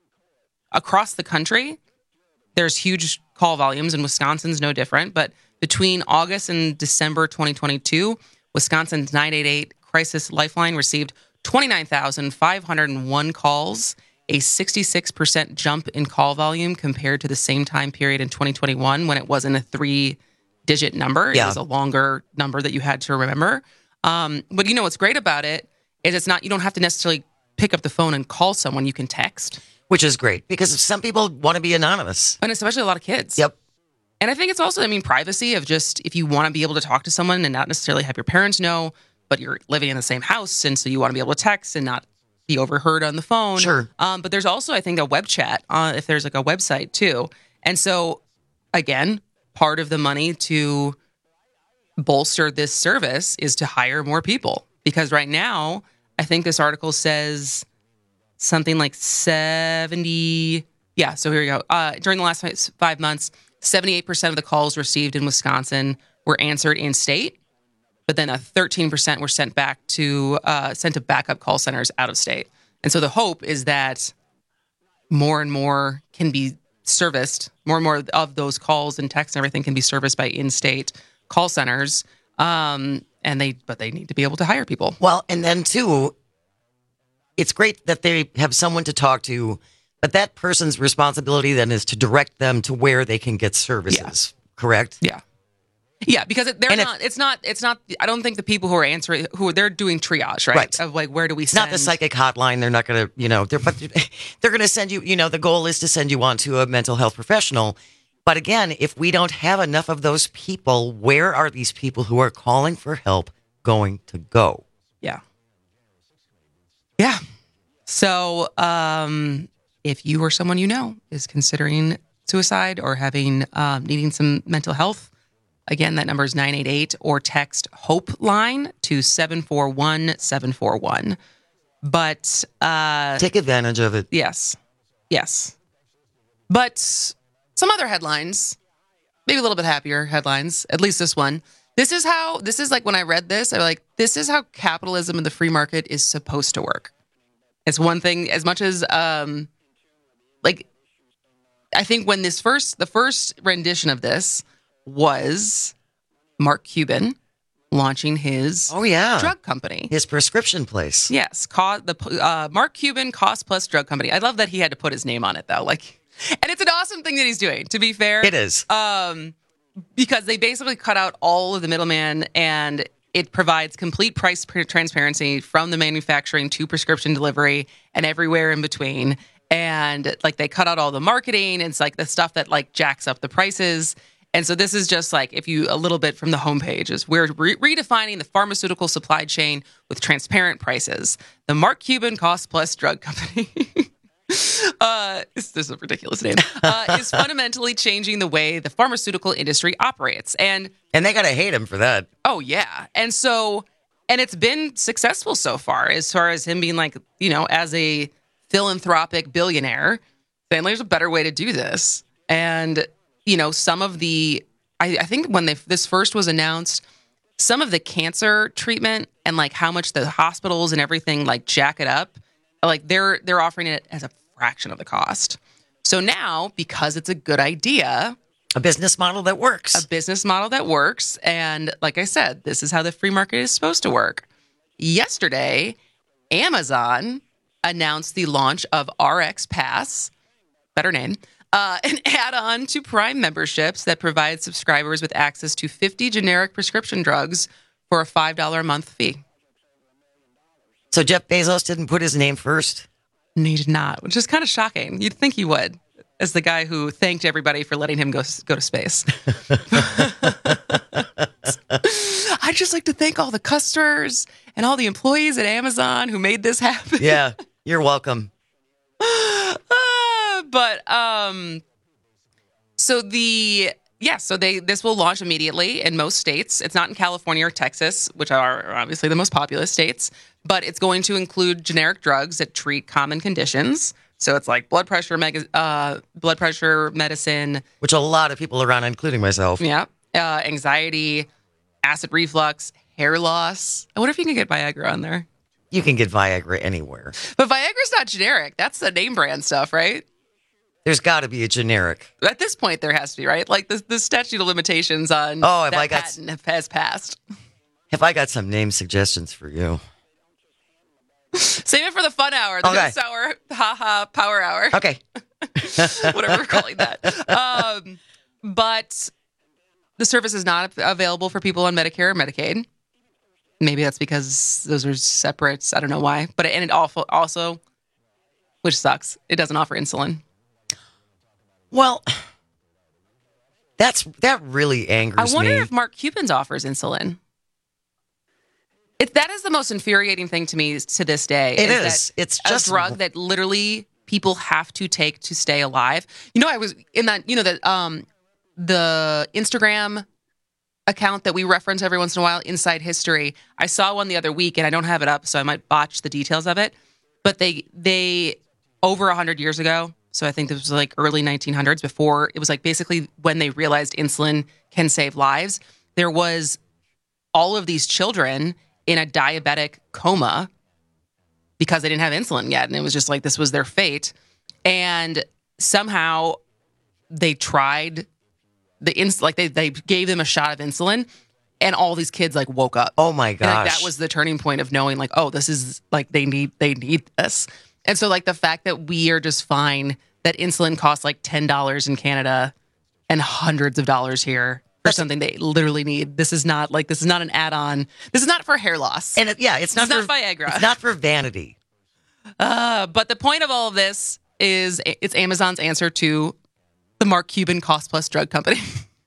across the country, there's huge call volumes, and Wisconsin's no different. But between August and December twenty twenty-two, Wisconsin's nine eight eight Crisis Lifeline received twenty-nine thousand five hundred one calls, a sixty-six percent jump in call volume compared to the same time period in twenty twenty-one when it wasn't a three-digit number. Yeah. It was a longer number that you had to remember. Um, but you know what's great about it is it's not, you don't have to necessarily pick up the phone and call someone. You can text. Which is great because some people want to be anonymous. And especially a lot of kids. Yep. And I think it's also, I mean, privacy of just if you want to be able to talk to someone and not necessarily have your parents know, but you're living in the same house. And so you want to be able to text and not be overheard on the phone. Sure. Um, but there's also, I think, a web chat uh, if there's like a website too. And so, again, part of the money to bolster this service is to hire more people. Because right now, I think this article says something like seventy. Yeah, so here we go. Uh, during the last five months, seventy-eight percent of the calls received in Wisconsin were answered in state, but then a thirteen percent were sent back to uh, sent to backup call centers out of state. And so the hope is that more and more can be serviced, more and more of those calls and texts and everything can be serviced by in-state call centers. Um, and they, but they need to be able to hire people. Well, and then too, it's great that they have someone to talk to. But that person's responsibility then is to direct them to where they can get services, yeah. Correct? Yeah. Yeah, because they're and not, if, it's not, it's not, I don't think the people who are answering, who they're doing triage, right? Right. Of like, where do we It's send? not the psychic hotline. They're not going to, you know, they're, but they're going to send you, you know, the goal is to send you on to a mental health professional. But again, if we don't have enough of those people, where are these people who are calling for help going to go? Yeah. Yeah. So, um, if you or someone you know is considering suicide or having um, needing some mental health, again, that number is nine eight eight or text HOPE line to seven four one seven four one. But uh, take advantage of it. Yes. Yes. But some other headlines, maybe a little bit happier headlines, at least this one. This is how, this is like when I read this, I'm like, this is how capitalism and the free market is supposed to work. It's one thing, as much as, um, like, I think when this first, the first rendition of this was Mark Cuban launching his oh yeah drug company, his prescription place. Yes, co- the uh, Mark Cuban Cost Plus Drug Company. I love that he had to put his name on it though. Like, and it's an awesome thing that he's doing. To be fair, it is. Um, because they basically cut out all of the middleman, and it provides complete price transparency from the manufacturing to prescription delivery and everywhere in between. And like they cut out all the marketing. It's like the stuff that like jacks up the prices. And so this is just like, if you, a little bit from the homepage is we're re- redefining the pharmaceutical supply chain with transparent prices. The Mark Cuban Cost Plus Drug Company. uh, this, this is a ridiculous name. Uh, is fundamentally changing the way the pharmaceutical industry operates. And and they got to hate him for that. Oh, yeah. And so, and it's been successful so far as far as him being like, you know, as a philanthropic billionaire, saying there's a better way to do this. And you know, some of the, I, I think when they this first was announced, some of the cancer treatment and like how much the hospitals and everything like jack it up, like they're they're offering it as a fraction of the cost. So now, because it's a good idea, a business model that works, a business model that works, and like I said, this is how the free market is supposed to work. Yesterday, Amazon announced the launch of R X Pass, better name. Uh, an add-on to Prime memberships that provides subscribers with access to fifty generic prescription drugs for a five dollars a month fee. So Jeff Bezos didn't put his name first? No, he did not, which is kind of shocking. You'd think he would, as the guy who thanked everybody for letting him go, go to space. I'd just like to thank all the customers and all the employees at Amazon who made this happen. Yeah, you're welcome. But um, so the yeah, so they this will launch immediately in most states. It's not in California or Texas, which are obviously the most populous states, but it's going to include generic drugs that treat common conditions. So it's like blood pressure, mega, uh, blood pressure medicine, which a lot of people around, including myself. Yeah, uh, anxiety, acid reflux, hair loss. I wonder if you can get Viagra on there. You can get Viagra anywhere, but Viagra's not generic. That's the name brand stuff, right? There's got to be a generic. At this point, there has to be, right? Like the, the statute of limitations on oh, have that I got, patent has passed. Have I got some name suggestions for you? Save it for the fun hour, the okay. sour, haha, power hour. Okay. Whatever we're calling that. Um, but the service is not available for people on Medicare or Medicaid. Maybe that's because those are separate. I don't know why. But and it also, also, which sucks, it doesn't offer insulin. Well, that's that really angers me. I wonder me. if Mark Cuban's offers insulin. It, that is the most infuriating thing to me to this day. It is. is. That it's a just drug that literally people have to take to stay alive. You know, I was in that, you know, that um, the Instagram account that we reference every once in a while, Inside History. I saw one the other week, and I don't have it up, so I might botch the details of it. But they, they over one hundred years ago, so I think this was like early nineteen hundreds, before it was like basically when they realized insulin can save lives, there was all of these children in a diabetic coma because they didn't have insulin yet. And it was just like, this was their fate. And somehow they tried the ins like they, they gave them a shot of insulin, and all these kids like woke up. Oh my gosh. And, like, that was the turning point of knowing like, oh, this is like, they need, they need this. And so like the fact that we are just fine that insulin costs like ten dollars in Canada and hundreds of dollars here for That's, something they literally need. This is not like, this is not an add-on. This is not for hair loss. And it, yeah, it's not, it's for, not Viagra. It's not for vanity. Uh, but the point of all of this is it's Amazon's answer to the Mark Cuban Cost Plus Drug Company.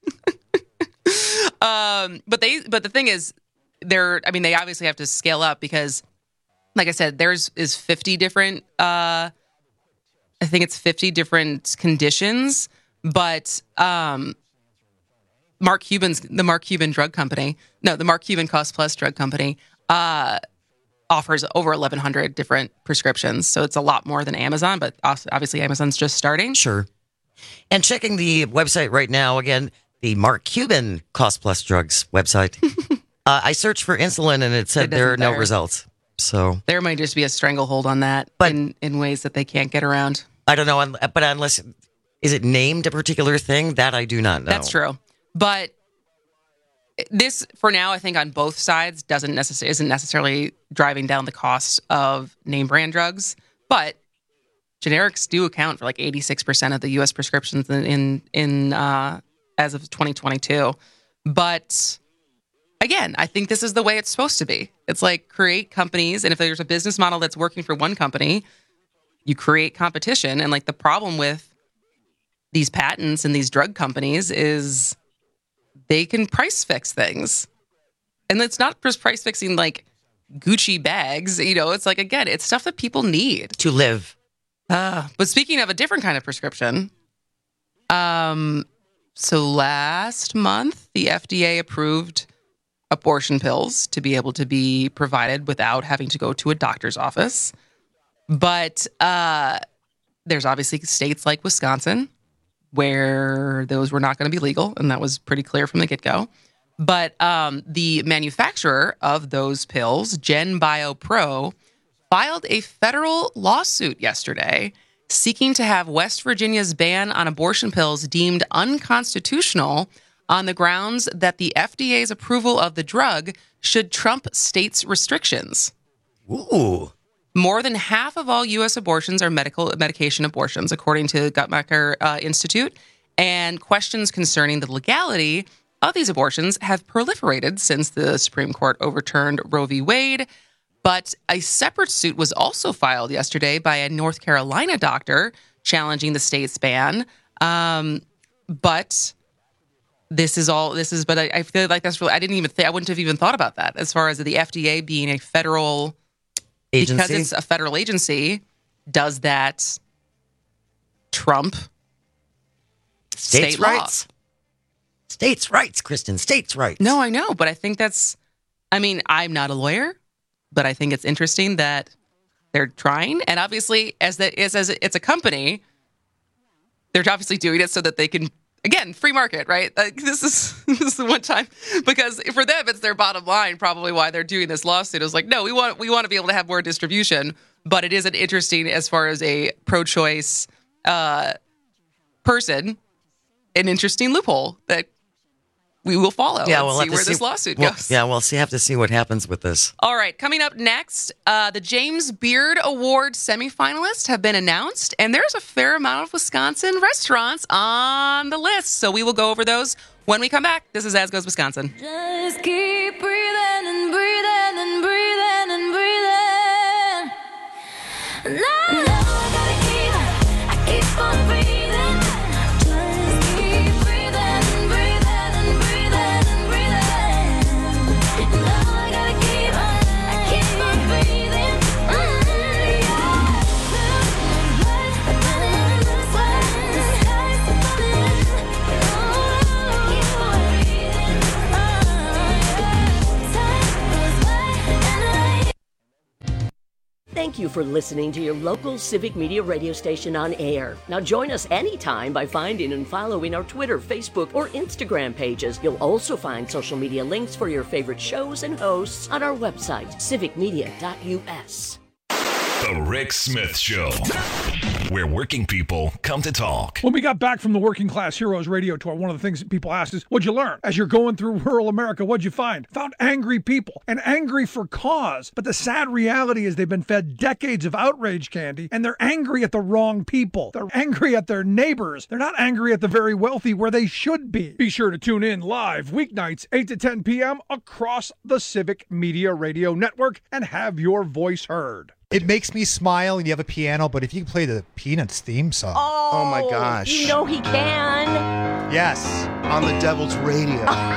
um, but they, but the thing is, they're, I mean, they obviously have to scale up because, like I said, theirs is fifty different, uh, I think it's fifty different conditions, but um, Mark Cuban's, the Mark Cuban Drug Company, no, the Mark Cuban Cost Plus Drug Company, uh, offers over eleven hundred different prescriptions. So it's a lot more than Amazon, but obviously Amazon's just starting. Sure. And checking the website right now, again, the Mark Cuban Cost Plus Drugs website. uh, I searched for insulin and it said It there are doesn't no there. results. So There might just be a stranglehold on that But- in, in ways that they can't get around. I don't know, un- but unless, is it named a particular thing? That I do not know. That's true. But this, for now, I think on both sides doesn't necessarily isn't necessarily driving down the cost of name brand drugs. But generics do account for like eighty-six percent of the U S prescriptions in in, in uh, as of twenty twenty-two. But again, I think this is the way it's supposed to be. It's like create companies, and if there's a business model that's working for one company, you create competition. And like the problem with these patents and these drug companies is they can price fix things. And it's not just price fixing like Gucci bags, you know, it's like, again, it's stuff that people need to live. Uh, but speaking of a different kind of prescription, um, so last month, the F D A approved abortion pills to be able to be provided without having to go to a doctor's office. But uh, there's obviously states like Wisconsin where those were not going to be legal, and that was pretty clear from the get-go. But um, the manufacturer of those pills, GenBio Pro, filed a federal lawsuit yesterday seeking to have West Virginia's ban on abortion pills deemed unconstitutional on the grounds that the F D A's approval of the drug should trump states' restrictions. Ooh. More than half of all U S abortions are medical medication abortions, according to Guttmacher uh, Institute, and questions concerning the legality of these abortions have proliferated since the Supreme Court overturned Roe v. Wade. But a separate suit was also filed yesterday by a North Carolina doctor challenging the state's ban. Um, but this is all, this is, but I, I feel like that's really, I didn't even think, I wouldn't have even thought about that as far as the F D A being a federal agency. Because it's a federal agency, does that trump States' state law? rights. States' rights, Kristen. States' rights. No, I know, but I think that's, I mean, I'm not a lawyer, but I think it's interesting that they're trying. And obviously, as that is, as it's a company, they're obviously doing it so that they can, again, free market, right? Like, this is this is the one time, because for them, it's their bottom line. Probably why they're doing this lawsuit is like, no, we want we want to be able to have more distribution, but it isn't interesting as far as a pro-choice uh, person, an interesting loophole that we will follow. Yeah, and we'll see have to where see, this lawsuit we'll, goes. Yeah, we'll see. Have to see what happens with this. All right, coming up next, uh, the James Beard Award semifinalists have been announced, and there's a fair amount of Wisconsin restaurants on the list. So we will go over those when we come back. This is As Goes Wisconsin. Just keep breathing and breathing and breathing and breathing. No, no, I gotta keep, I keep on breathing. Just keep breathing and breathing and breathing and breathing. No, I gotta keep, I keep on breathing. Thank you for listening to your local Civic Media radio station on air. Now join us anytime by finding and following our Twitter, Facebook, or Instagram pages. You'll also find social media links for your favorite shows and hosts on our website, civic media dot U S. The Rick Smith Show, where working people come to talk. When we got back from the Working Class Heroes radio tour, one of the things that people asked is, what'd you learn? As you're going through rural America, what'd you find? Found angry people, and angry for cause. But the sad reality is they've been fed decades of outrage candy, and they're angry at the wrong people. They're angry at their neighbors. They're not angry at the very wealthy where they should be. Be sure to tune in live weeknights, eight to ten p.m. across the Civic Media Radio Network and have your voice heard. It makes me smile and you have a piano, but if you can play the Peanuts theme song. Oh, oh my gosh. You know he can. Yes, on the Devil's Radio.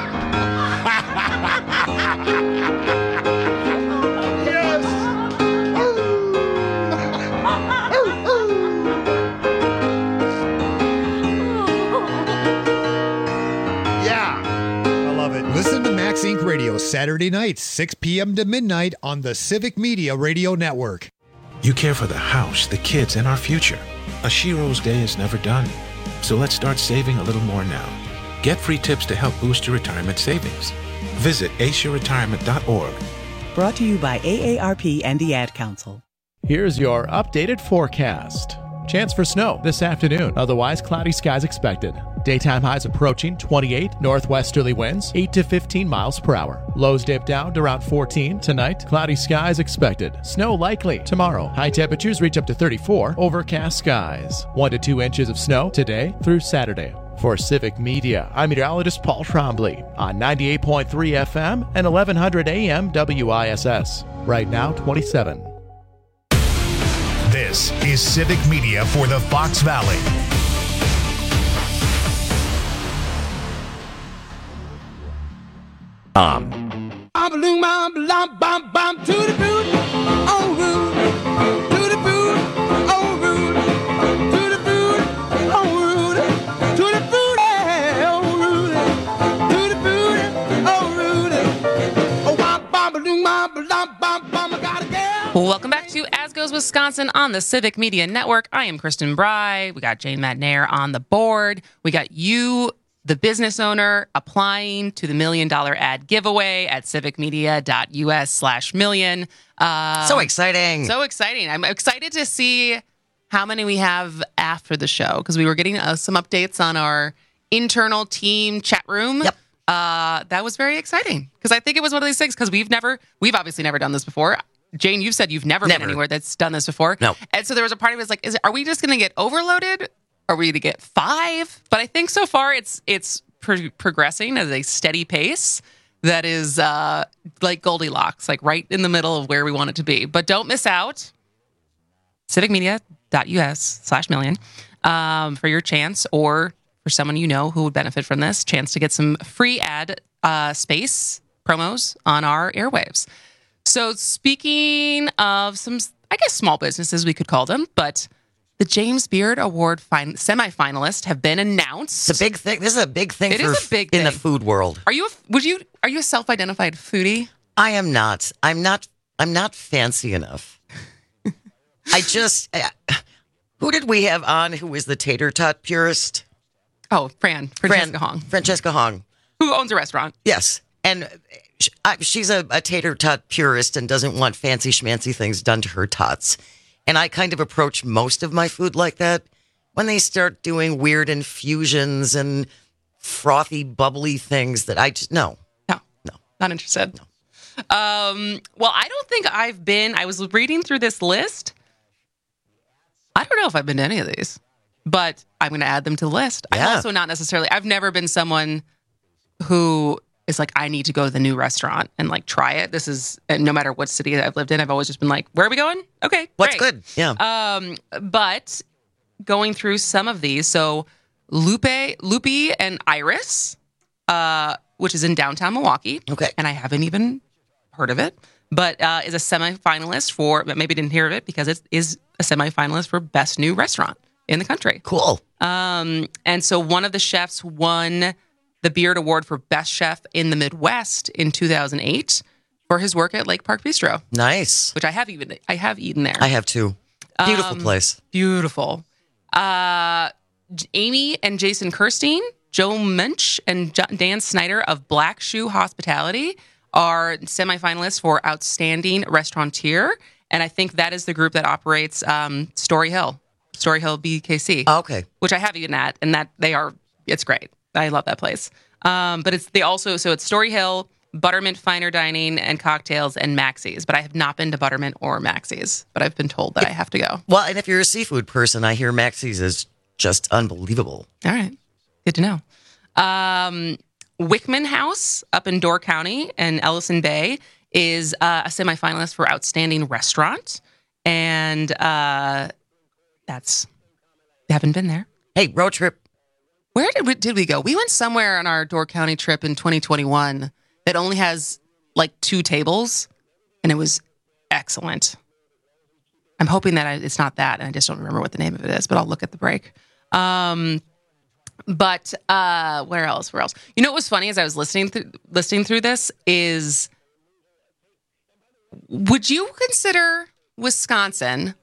Listen to Max Incorporated. Radio Saturday nights, six p.m. to midnight on the Civic Media Radio Network. You care for the house, the kids, and our future. A Shiro's day is never done. So let's start saving a little more now. Get free tips to help boost your retirement savings. Visit ace your retirement dot org. Brought to you by A A R P and the Ad Council. Here's your updated forecast. Chance for snow this afternoon. Otherwise, cloudy skies expected. Daytime highs approaching twenty-eight. Northwesterly winds eight to fifteen miles per hour. Lows dip down to around fourteen. Tonight, cloudy skies expected. Snow likely. Tomorrow, high temperatures reach up to thirty-four. Overcast skies. one to two inches of snow today through Saturday. For Civic Media, I'm meteorologist Paul Trombley on ninety-eight point three F M and eleven hundred A M W I S S. Right now, twenty-seven. This is Civic Media for the Fox Valley. Um. I'm a loom, I'm a lump, bum, bum, to the boot, on route, to the boot, on route, to the boot, on route, to the boot, on route, to the boot, on route. Oh, bum, bum, loom, bum, lump, bum, bum, I got a girl. Welcome back to As Goes Wisconsin on the Civic Media Network. I am Kristen Bry. We got Jane Matnair on the board. We got you, the business owner, applying to the million dollar ad giveaway at civicmedia.us slash million. Uh, So exciting. So exciting. I'm excited to see how many we have after the show because we were getting uh, some updates on our internal team chat room. Yep. Uh, that was very exciting because I think it was one of these things because we've never, we've obviously never done this before. Jane, you've said you've never, Never. been anywhere that's done this before. No. And so there was a part of it was like, is it, are we just going to get overloaded? Are we going to get five? But I think so far it's it's pro- progressing at a steady pace that is uh, like Goldilocks, like right in the middle of where we want it to be. But don't miss out. civicmedia.us slash million um, for your chance or for someone you know who would benefit from this chance to get some free ad uh, space promos on our airwaves. So speaking of some, I guess, small businesses, we could call them, but the James Beard Award fin- semifinalists have been announced. It's a big thing. This is a big thing It for is a big in the thing. food world. Are you? A, would you? Are you a self-identified foodie? I am not. I'm not. I'm not fancy enough. I just. Uh, who did we have on? Who was the tater tot purist? Oh, Fran, Francesca Hong. Francesca Hong, who owns a restaurant. Yes, and sh- I, she's a, a tater tot purist and doesn't want fancy schmancy things done to her tots. And I kind of approach most of my food like that. When they start doing weird infusions and frothy, bubbly things that I just, no. No. No. Not interested. No. Um, well, I don't think I've been, I was reading through this list. I don't know if I've been to any of these, but I'm going to add them to the list. Yeah. I'm also not necessarily, I've never been someone who is like, I need to go to the new restaurant and like try it. This is, and no matter what city I've lived in, I've always just been like, where are we going? Okay. What's great. good? Yeah. Um, but going through some of these, so Lupe, Lupe and Iris, uh, which is in downtown Milwaukee. Okay. And I haven't even heard of it, but uh, is a semifinalist for, but maybe didn't hear of it because it is a semifinalist for best new restaurant in the country. Cool. Um, and so one of the chefs won the Beard Award for Best Chef in the Midwest in two thousand eight for his work at Lake Park Bistro. Nice. Which I have even I have eaten there. I have too. Beautiful Um, place. Beautiful. Uh, J- Amy and Jason Kirstein, Joe Mensch, and J- Dan Snyder of Black Shoe Hospitality are semifinalists for Outstanding Restaurateur. And I think that is the group that operates um, Story Hill, Story Hill B K C. Oh, okay. Which I have eaten at, and that they are, it's great. I love that place. Um, but it's they also, so it's Story Hill, Buttermint Finer Dining and Cocktails, and Maxie's. But I have not been to Buttermint or Maxie's, but I've been told that I have to go. Well, and if you're a seafood person, I hear Maxie's is just unbelievable. All right. Good to know. Um, Wickman House up in Door County and Ellison Bay is uh, a semifinalist for Outstanding Restaurant. And uh, that's, we haven't been there. Hey, road trip. Where did we, did we go? We went somewhere on our Door County trip in twenty twenty-one that only has like two tables, and it was excellent. I'm hoping that I, it's not that, and I just don't remember what the name of it is, but I'll look at the break. Um, but uh, where else? Where else? You know what was funny as I was listening through, listening through this is, would you consider Wisconsin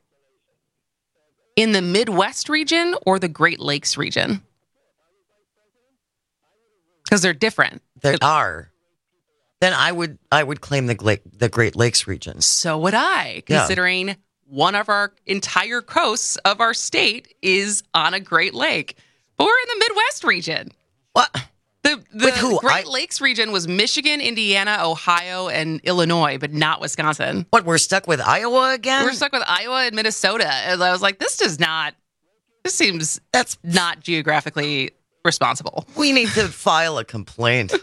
in the Midwest region or the Great Lakes region? Because they're different. They are. Then I would I would claim the Gla- the Great Lakes region. So would I, considering yeah. one of our entire coasts of our state is on a Great Lake. But we're in the Midwest region. What? The, the With who? Great I- Lakes region was Michigan, Indiana, Ohio, and Illinois, but not Wisconsin. What, we're stuck with Iowa again? We're stuck with Iowa and Minnesota. And I was like, this does not, this seems that's not geographically responsible. We need to file a complaint.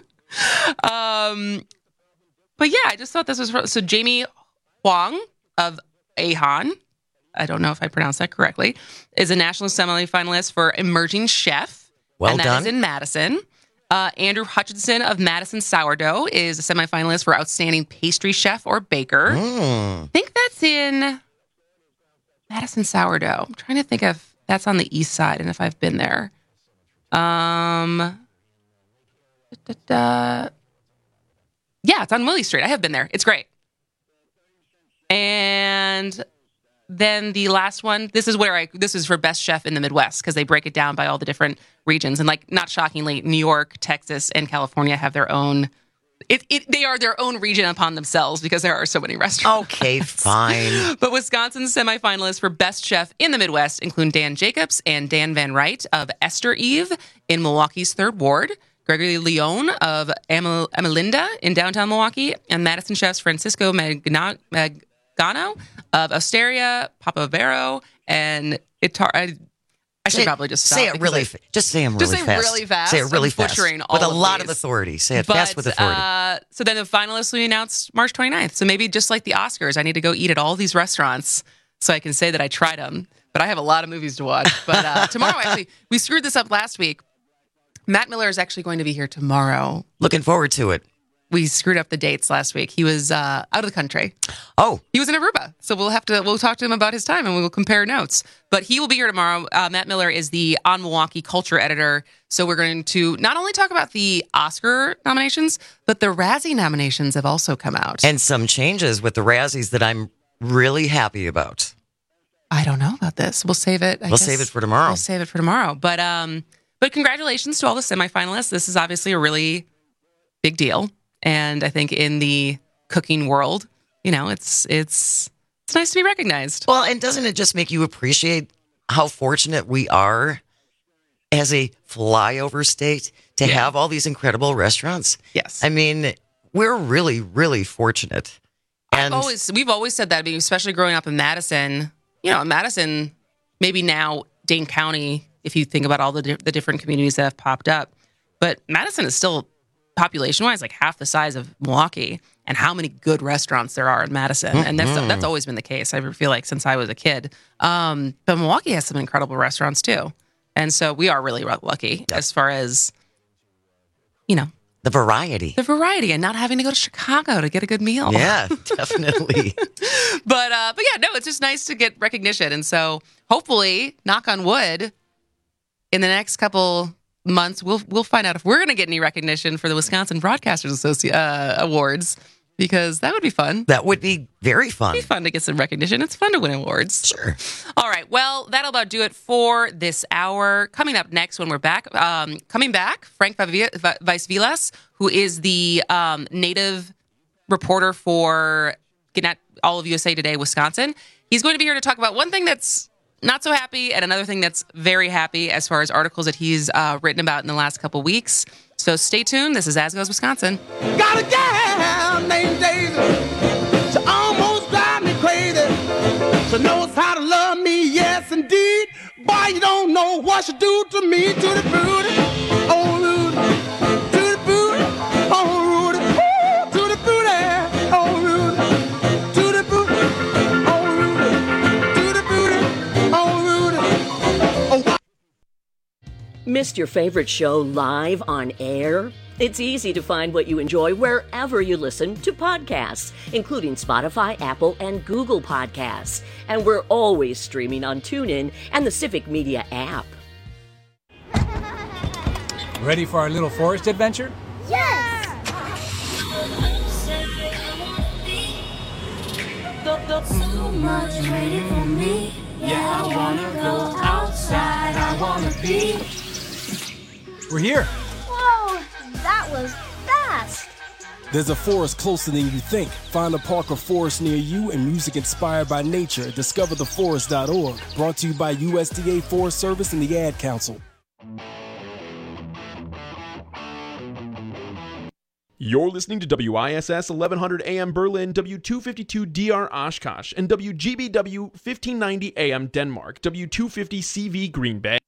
um, But yeah, I just thought this was, so Jamie Huang of Ahan, I don't know if I pronounced that correctly, is a national semifinalist for Emerging Chef. Well and that done. is in Madison. Uh, Andrew Hutchinson of Madison Sourdough is a semifinalist for Outstanding Pastry Chef or Baker. Mm. I think that's in Madison Sourdough. I'm trying to think if that's on the east side and if I've been there. Um, da, da, da. Yeah, it's on Willie Street. I have been there. It's great. And then the last one, this is where I, this is for Best Chef in the Midwest because they break it down by all the different regions. And like, not shockingly, New York, Texas, and California have their own, it, it they are their own region upon themselves because there are so many restaurants. Okay, fine. But Wisconsin's semifinalists for Best Chef in the Midwest include Dan Jacobs and Dan Van Wright of Esther Eve in Milwaukee's Third Ward, Gregory Leone of Amel- Amelinda in downtown Milwaukee, and Madison chefs Francisco Magna- Magano of Osteria, Papa Vero, and Itar. I, I should say, probably just stop say it really. I, fa- just say them really just say fast. really fast. Say it really I'm fast. Butchering all with a of lot these. of authority. Say it but, fast with authority. Uh, so then the finalists will be announced March twenty-ninth. So maybe just like the Oscars, I need to go eat at all these restaurants so I can say that I tried them. But I have a lot of movies to watch. But uh, tomorrow, actually, we screwed this up last week. Matt Miller is actually going to be here tomorrow. Looking forward to it. We screwed up the dates last week. He was uh, out of the country. Oh. He was in Aruba. So we'll have to, we'll talk to him about his time and we will compare notes. But he will be here tomorrow. Uh, Matt Miller is the On Milwaukee culture editor. So we're going to not only talk about the Oscar nominations, but the Razzie nominations have also come out. And some changes with the Razzies that I'm really happy about. I don't know about this. We'll save it. I we'll guess. save it for tomorrow. We'll save it for tomorrow. But, um, but congratulations to all the semifinalists. This is obviously a really big deal. And I think in the cooking world, you know, it's it's it's nice to be recognized. Well, and doesn't it just make you appreciate how fortunate we are as a flyover state to yeah. have all these incredible restaurants? Yes. I mean, we're really, really fortunate. And I've always we've always said that, especially growing up in Madison. You know, in Madison, maybe now Dane County, if you think about all the di- the different communities that have popped up, but Madison is still population-wise, like half the size of Milwaukee, and how many good restaurants there are in Madison. Mm-hmm. And that's that's always been the case, I feel like, since I was a kid. Um, but Milwaukee has some incredible restaurants, too. And so we are really lucky yep. as far as, you know. The variety. The variety, and not having to go to Chicago to get a good meal. Yeah, definitely. but, uh, but yeah, no, it's just nice to get recognition. And so hopefully, knock on wood, in the next couple months, we'll we'll find out if we're going to get any recognition for the Wisconsin Broadcasters Associ- uh, Awards, because that would be fun. That would be very fun. It'd be fun to get some recognition. It's fun to win awards. Sure. All right. Well, that'll about do it for this hour. Coming up next when we're back, um, coming back, Frank Weisvilas, who is the um, native reporter for Gannett, All of U S A Today, Wisconsin. He's going to be here to talk about one thing that's not so happy, and another thing that's very happy as far as articles that he's uh, written about in the last couple weeks. So stay tuned. This is As Goes Wisconsin. Got a gal named Daisy. She almost drives me crazy. She knows how to love me, yes indeed. Boy, you don't know what she do to me, to the booty, oh Rudy, to the booty, oh Rudy, ooh, to the booty, oh Rudy, to the booty, oh Rudy, to the booty, oh Rudy. Oh. Missed your favorite show live on air? It's easy to find what you enjoy wherever you listen to podcasts, including Spotify, Apple, and Google Podcasts. And we're always streaming on TuneIn and the Civic Media app. Ready for our little forest adventure? Yes! So much waiting for me. Yeah, I wanna go outside. I wanna be. We're here. Whoa! That was fast! There's a forest closer than you think. Find a park or forest near you and music inspired by nature at discover the forest dot org. Brought to you by U S D A Forest Service and the Ad Council. You're listening to W I S S eleven hundred A M Berlin, W two fifty-two D R Oshkosh, and W G B W fifteen ninety A M Denmark, W two fifty C V Green Bay.